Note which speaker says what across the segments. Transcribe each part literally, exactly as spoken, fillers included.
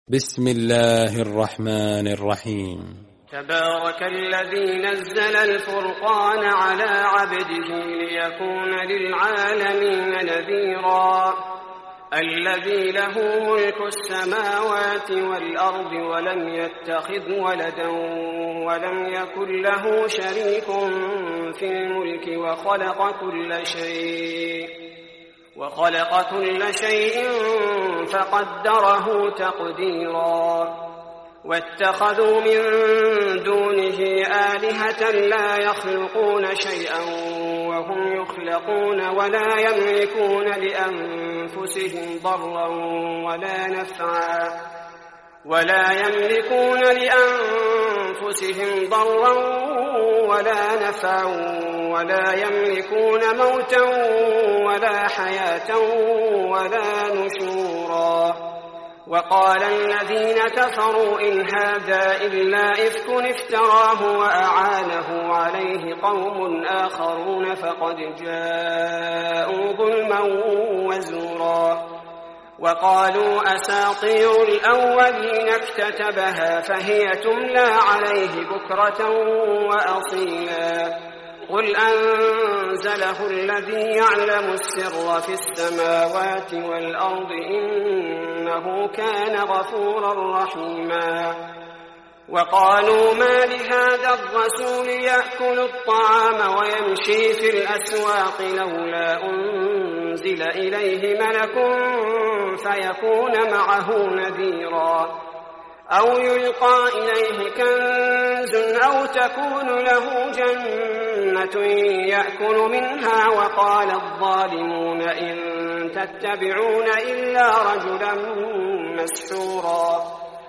Speaker 1: بسم الله الرحمن الرحيم.
Speaker 2: تبارك الذي نزل الفرقان على عبده ليكون للعالمين نذيرا الذي له ملك السماوات والأرض ولم يتخذ ولدا ولم يكن له شريك في الملك وخلق كل شيء وخلق كل شيء فقدره تقديرا واتخذوا من دونه آلهة لا يخلقون شيئا وهم يخلقون ولا يملكون لأنفسهم ضرا ولا نفعا ولا يملكون لأنفسهم ضرا ولا نفعا ولا يملكون موتا ولا حياة ولا نشورا. وقال الذين كفروا إن هذا إلا إفك افتراه وأعانه عليه قوم آخرون فقد جاءوا ظلما وزورا. وقالوا أساطير الأولين اكتتبها فهي تملى عليه بكرة وأصيلا. قل أنزله الذي يعلم السر في السماوات والأرض إنه كان غفورا رحيما. وقالوا ما لهذا الرسول يأكل الطعام ويمشي في الأسواق لولا أنزل إليه ملك فيكون معه نذيرا أو يلقى إليه كنز أو تكون له جنة يأكل منها. وقال الظالمون إن تتبعون إلا رجلا مسحورا.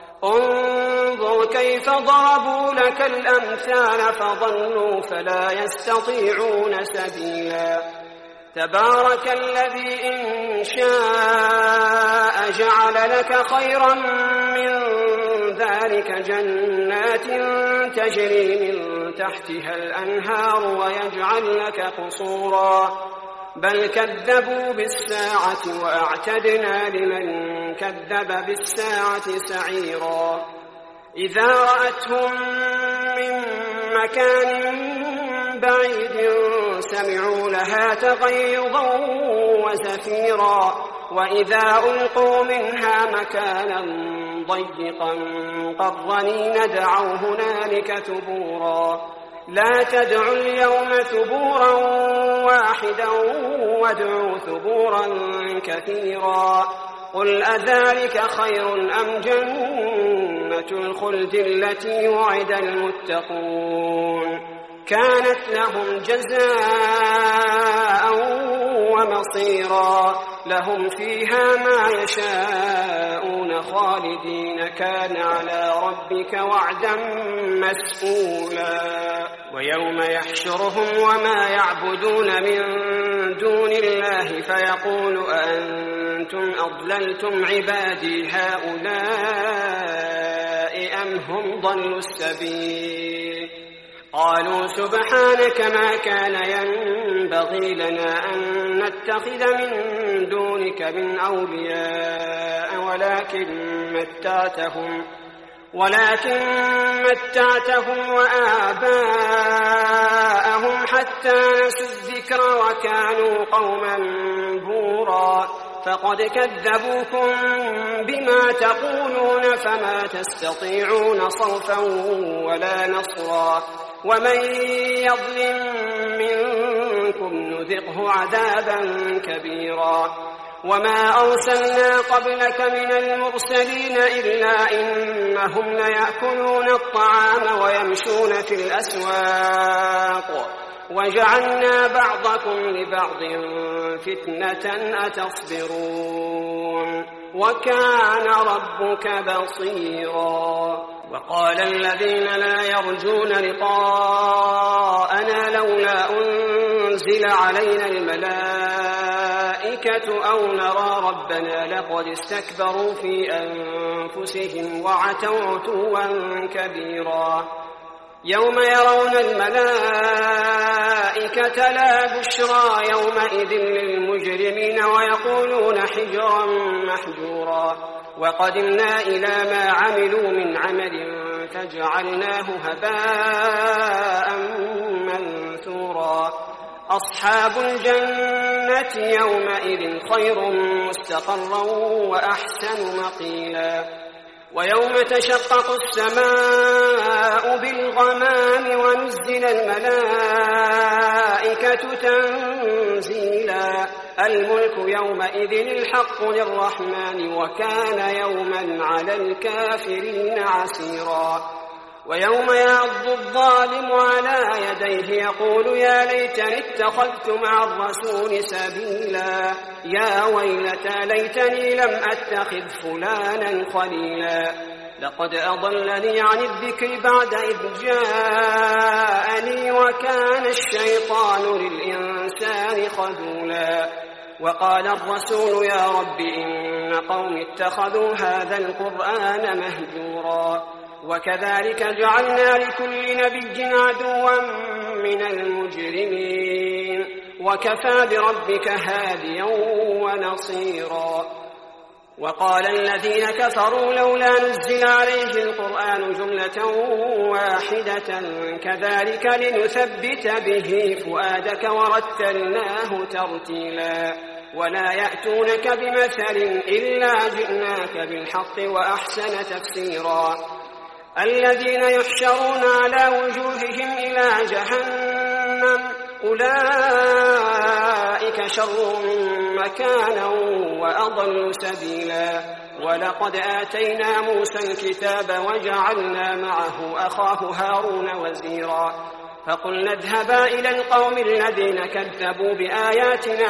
Speaker 2: انظر كيف ضربوا لك الأمثال فضلوا فلا يستطيعون سبيلا. تبارك الذي إن شاء جعل لك خيرا من ذلك جنات تجري من تحتها الأنهار ويجعل لك قصورا. بل كذبوا بالساعة وأعتدنا لمن كذب بالساعة سعيرا. إذا رأتهم من مكان بعيد سمعوا لها تغيظا وزفيرا. وإذا ألقوا منها مكانا ضيقا مقرنين دعوا هنالك ثبورا. لا تدعوا اليوم ثبورا واحدا وادعوا ثبورا كثيرا. قل أذلك خير أم جنة الخلد التي وعد المتقون كانت لهم جزاء ومصيرا. لهم فيها ما يشاءون خالدين كان على ربك وعدا مسئولا. ويوم يحشرهم وما يعبدون من دون الله فيقول أأنتم أضللتم عبادي هؤلاء أم هم ضلوا السبيل. قالوا سبحانك ما كان ينبغي لنا أن نتخذ من دونك من أولياء ولكن متعتهم ولكن متعتهم وآباءهم حتى نسوا الذكر وكانوا قوما بورا. فقد كذبوكم بما تقولون فما تستطيعون صرفا ولا نصرا. ومن يظلم منكم نذقه عذابا كبيرا. وما أرسلنا قبلك من المرسلين إلا إنهم ليأكلون الطعام ويمشون في الأسواق وجعلنا بعضكم لبعض فتنة أتصبرون وكان ربك بصيرا. وقال الذين لا يرجون لقاءنا لولا أنزل علينا الملائكة أو نرى ربنا لقد استكبروا في أنفسهم وعتوا عتوا كبيرا. يوم يرون الملائكة لا بشرى يومئذ للمجرمين ويقولون حجرا محجورا. وقدمنا إلى ما عملوا من عمل فجعلناه هباء منثورا أصحاب الجنة يومئذ خير مستقرا وأحسن مقيلا ويوم تشقق السماء بالغمام ونزل الملائكة تنزيلا الملك يومئذ الحق للرحمن وكان يوما على الكافرين عسيرا ويوم يعض الظالم على يديه يقول يا ليتني اتخذت مع الرسول سبيلا يا ويلتى ليتني لم أتخذ فلانا خليلا لقد أضلني عن الذكر بعد إذ جاءني وكان الشيطان للإنسان خذولا وقال الرسول يا رب إن قوم اتخذوا هذا القرآن مهجورا وكذلك جعلنا لكل نبي عدوا من المجرمين وكفى بربك هاديا ونصيرا وقال الذين كفروا لولا نزل عليه القرآن جملة واحدة كذلك لنثبت به فؤادك ورتلناه ترتيلا ولا يأتونك بمثل إلا جئناك بالحق وأحسن تفسيرا الذين يحشرون على وجوههم إلى جهنم أولئك شر مكانا وأضل سبيلا ولقد آتينا موسى الكتاب وجعلنا معه أخاه هارون وزيرا فقلنا اذهبا إلى القوم الذين كذبوا بآياتنا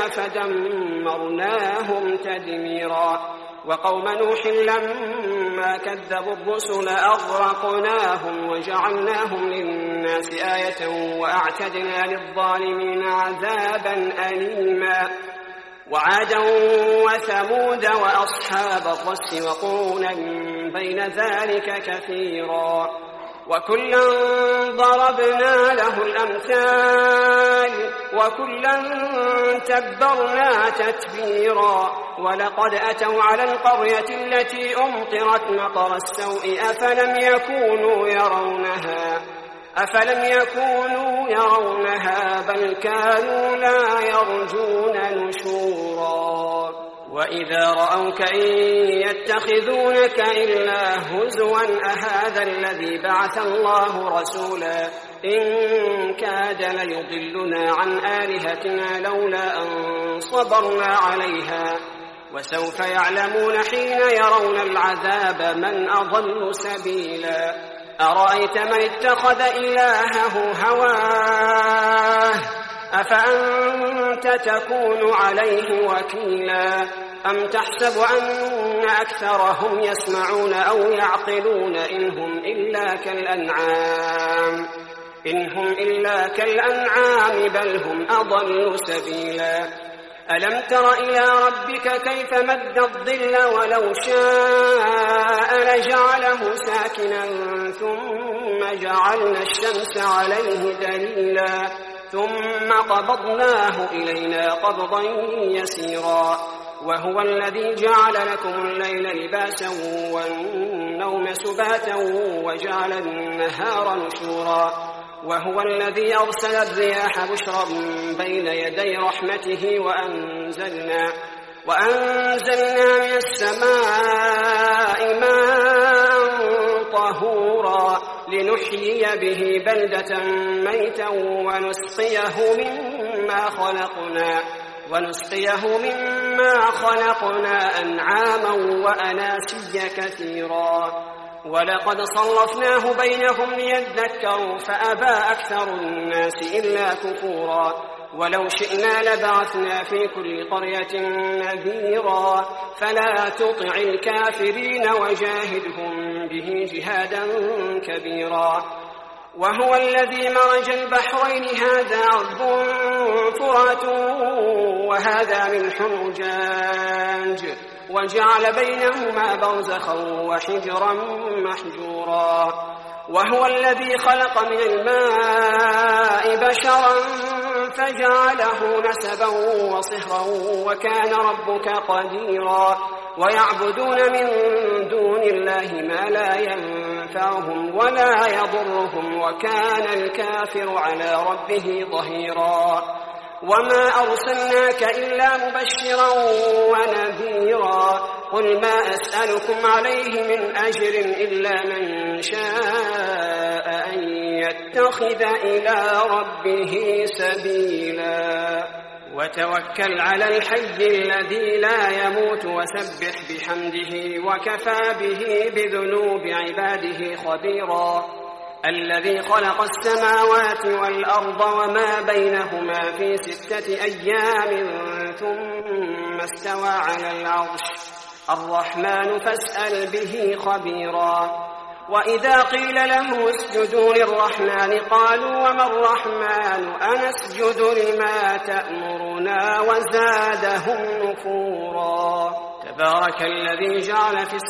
Speaker 2: فدمرناهم تدميرا وقوم نوح لما كذبوا الرسل أغرقناهم وجعلناهم للناس آية وأعتدنا للظالمين عذابا أليما وعادا وثمود وأصحاب الرس وقرونا بين ذلك كثيرا وكلا ضربنا له الأمثال وكلا تبرنا تتبيرا ولقد أتوا على القرية التي أمطرت مطر السوء أفلم يكونوا يرونها أفلم يكونوا يرونها بل كانوا لا يرجون نشورا وإذا رأوك إن يتخذونك إلا هزوا أهذا الذي بعث الله رسولا إن كاد ليضلنا عن آلهتنا لولا أن صبرنا عليها وسوف يعلمون حين يرون العذاب من أضل سبيلا أرأيت من اتخذ إلهه هواه أفأنت تكون عليه وكيلا أم تحسب أن أكثرهم يسمعون أو يعقلون إنهم إلا كالأنعام إنهم إلا كالأنعام بل هم أضل سبيلا ألم تر إلى ربك كيف مد الظل ولو شاء لجعله ساكنا ثم جعلنا الشمس عليه دليلا ثم قبضناه إلينا قبضا يسيرا وهو الذي جعل لكم الليل لباسا والنوم سباتا وجعل النهار نشورا وهو الذي أرسل الرياح بشرا بين يدي رحمته وأنزلنا وأنزلنا من السماء ماء طهورا لنحيي به بلدة ميتا ونسقيه مما خلقنا ونسقيه مما خلقنا أنعاما وأناسيا كثيرا ولقد صرفناه بينهم ليذكروا فأبى أكثر الناس إلا كفورا ولو شئنا لبعثنا في كل قرية نذيرا فلا تطع الكافرين وجاهدهم به جهادا كبيرا وهو الذي مرج البحرين هذا عذب فرات وهذا ملح أجاج وجعل بينهما برزخا وحجرا محجورا وهو الذي خلق من الماء بشرا فجعله نسبا وصهرا وكان ربك قديرا ويعبدون من دون الله ما لا ينفعهم ولا يضرهم وكان الكافر على ربه ظهيرا وما أرسلناك إلا مبشرا ونذيرا قل ما أسألكم عليه من أجر إلا من شاء أن يتخذ إلى ربه سبيلا وتوكل على الحي الذي لا يموت وسبح بحمده وكفى به بذنوب عباده خبيرا الذي خلق السماوات والأرض وما بينهما في ستة أيام ثم استوى على العرش الرحمن فاسأل به خبيرا وإذا قيل له اسجدوا للرحمن قالوا وما الرحمن أنسجد لما تأمرنا وزادهم نفورا تبارك الذي جعل في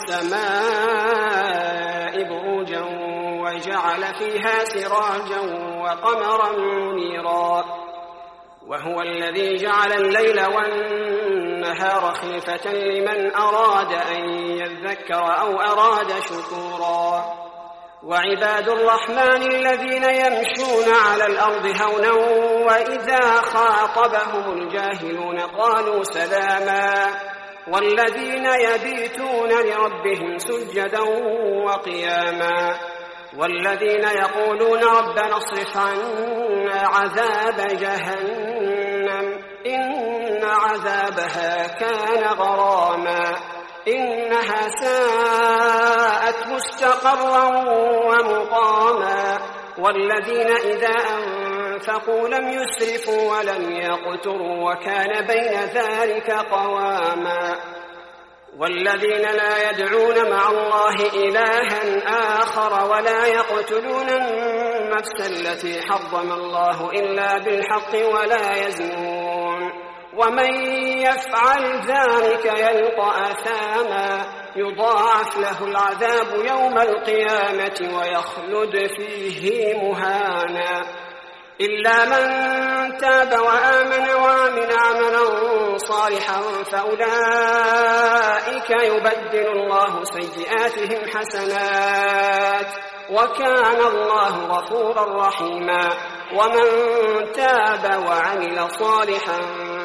Speaker 2: السماء بروجا وجعل فيها سراجا وقمرا منيرا وهو الذي جعل الليل والنهار خلفة لمن أراد أن يذكر أو أراد شكورا وعباد الرحمن الذين يمشون على الأرض هونا وإذا خاطبهم الجاهلون قالوا سلاما والذين يبيتون لربهم سجدا وقياما والذين يقولون ربنا اصرف عنا عذاب جهنم إن عذابها كان غراما إنها ساءت مستقرا ومقاما والذين إذا أنفقوا لم يسرفوا ولم يقتروا وكان بين ذلك قواما والذين لا يدعون مع الله إلها آخر ولا يقتلون النفس التي حرم الله إلا بالحق ولا يزنون ومن يفعل ذلك يلقى أثاما يضاعف له العذاب يوم القيامة ويخلد فيه مهانا إلا من تاب وآمن وعمل عملا صالحا فأولئك يبدل الله سيئاتهم حسنات وكان الله غفورا رحيما ومن تاب وعمل صالحا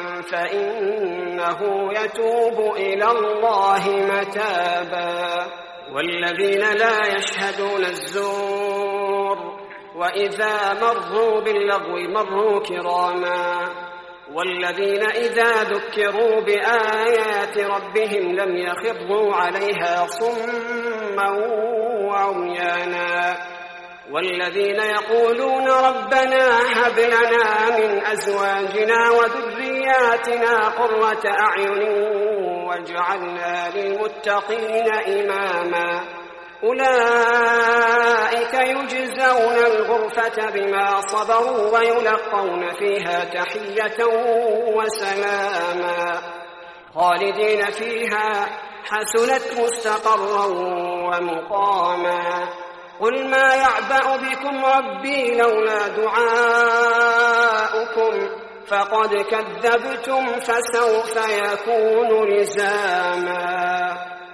Speaker 2: فإنه يتوب إلى الله متابا والذين لا يشهدون الزور وإذا مروا باللغو مروا كراما والذين إذا ذكروا بآيات ربهم لم يخروا عليها صما وعميانا والذين يقولون ربنا هب لنا من أزواجنا وذرياتنا قرة أعين واجعلنا للمتقين إماما أولئك يجزون الغرفة بما صبروا ويلقون فيها تحية وسلاما خالدين فيها حسنت مستقرا ومقاما قل ما يعبأ بكم ربي لولا دعاؤكم فقد كذبتم فسوف يكون لزاما